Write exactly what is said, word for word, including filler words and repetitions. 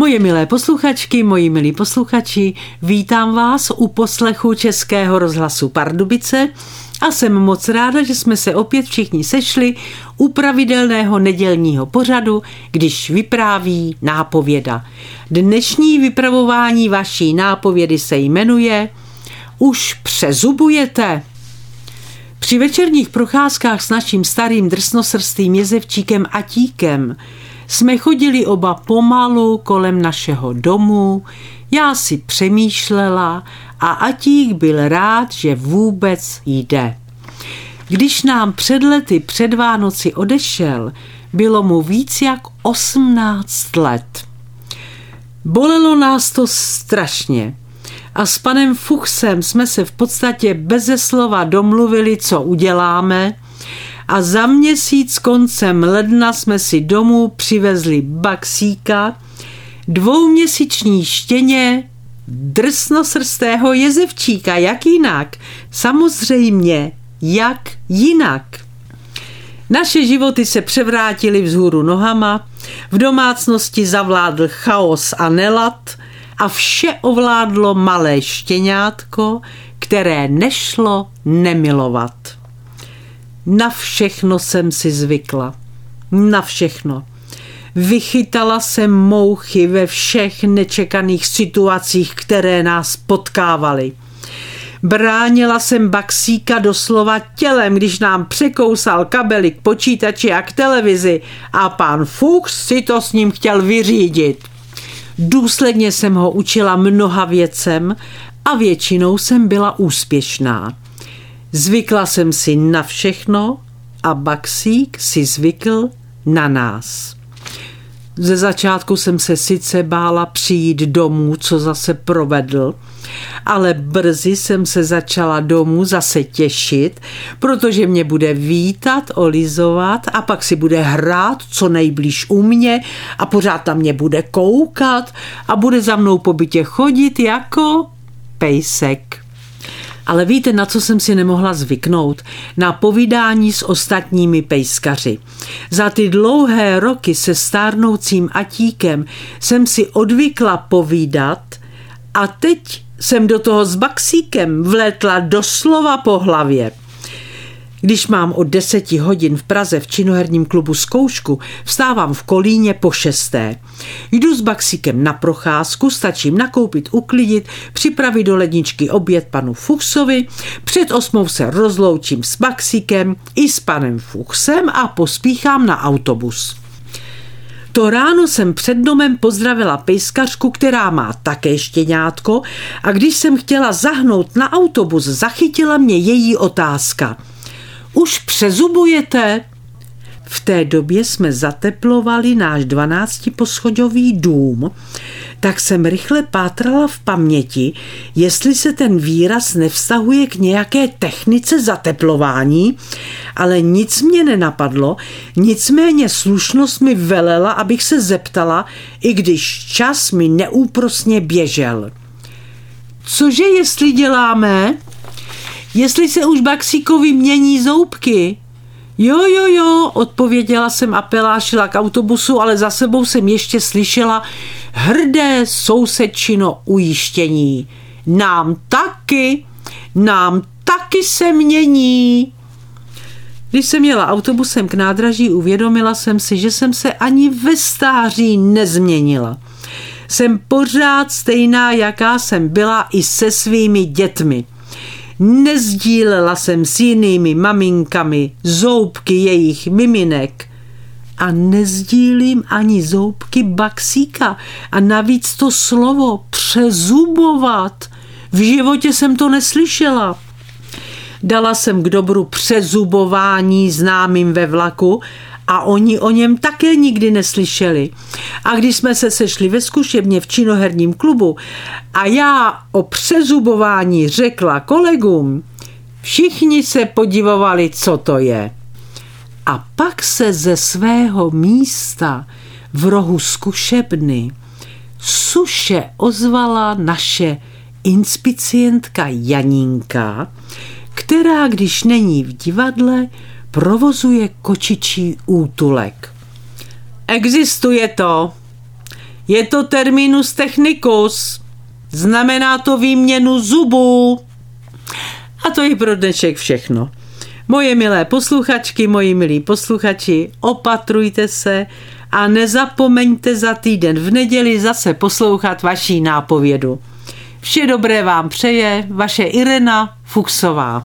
Moje milé posluchačky, moji milí posluchači, vítám vás u poslechu Českého rozhlasu Pardubice a jsem moc ráda, že jsme se opět všichni sešli u pravidelného nedělního pořadu, když vypráví nápověda. Dnešní vypravování vaší nápovědy se jmenuje Už přezubujete? Při večerních procházkách s naším starým drsnosrstým jezevčíkem Atíkem jsme chodili oba pomalu kolem našeho domu, já si přemýšlela a Atík byl rád, že vůbec jde. Když nám před lety před Vánoci odešel, bylo mu víc jak osmnáct let. Bolelo nás to strašně a s panem Fuchsem jsme se v podstatě beze slova domluvili, co uděláme, a za měsíc koncem ledna jsme si domů přivezli Baxíka, dvouměsíční štěně drsnosrstého jezevčíka. Jak jinak? Samozřejmě, jak jinak? Naše životy se převrátily vzhůru nohama, v domácnosti zavládl chaos a nelad a vše ovládlo malé štěňátko, které nešlo nemilovat. Na všechno jsem si zvykla. Na všechno. Vychytala jsem mouchy ve všech nečekaných situacích, které nás potkávaly. Bránila jsem Baxíka doslova tělem, když nám překousal kabely k počítači a k televizi a pan Fuchs si to s ním chtěl vyřídit. Důsledně jsem ho učila mnoha věcem a většinou jsem byla úspěšná. Zvykla jsem si na všechno a Baxík si zvykl na nás. Ze začátku jsem se sice bála přijít domů, co zase provedl, ale brzy jsem se začala domů zase těšit, protože mě bude vítat, olizovat a pak si bude hrát co nejblíž u mě a pořád na mě bude koukat a bude za mnou po bytě chodit jako pejsek. Ale víte, na co jsem si nemohla zvyknout? Na povídání s ostatními pejskaři. Za ty dlouhé roky se stárnoucím Atíkem jsem si odvykla povídat a teď jsem do toho s Baxíkem vlétla doslova po hlavě. Když mám od deseti hodin v Praze v činoherním klubu zkoušku, vstávám v Kolíně po šesté. Jdu s Baxíkem na procházku, stačím nakoupit, uklidit, připravit do ledničky oběd panu Fuchsovi, před osmou se rozloučím s Baxíkem i s panem Fuchsem a pospíchám na autobus. To ráno jsem před domem pozdravila pejskařku, která má také štěňátko, a když jsem chtěla zahnout na autobus, zachytila mě její otázka. Už přezubujete? V té době jsme zateplovali náš dvanáctiposchodový dům, tak jsem rychle pátrala v paměti, jestli se ten výraz nevztahuje k nějaké technice zateplování, ale nic mě nenapadlo, nicméně slušnost mi velela, abych se zeptala, i když čas mi neúprosně běžel. Cože jestli děláme? Jestli se už Baxíkovi mění zoubky? Jo, jo, jo, odpověděla jsem a pelášila k autobusu, ale za sebou jsem ještě slyšela hrdé sousedčino ujištění. Nám taky, nám taky se mění. Když jsem jela autobusem k nádraží, uvědomila jsem si, že jsem se ani ve stáří nezměnila. Jsem pořád stejná, jaká jsem byla i se svými dětmi. Nezdílela jsem s jinými maminkami zoubky jejich miminek a nezdílím ani zoubky Baxíka a navíc to slovo přezubovat. V životě jsem to neslyšela. Dala jsem k dobru přezubování známým ve vlaku a oni o něm také nikdy neslyšeli. A když jsme se sešli ve zkušebně v činoherním klubu a já o přezubování řekla kolegům, všichni se podivovali, co to je. A pak se ze svého místa v rohu zkušebny suše ozvala naše inspicientka Janínka, která, když není v divadle, provozuje kočičí útulek. Existuje to. Je to terminus technicus. Znamená to výměnu zubů. A to je pro dnešek všechno. Moje milé posluchačky, moji milí posluchači, opatrujte se a nezapomeňte za týden v neděli zase poslouchat vaší nápovědu. Vše dobré vám přeje vaše Irena Fuchsová.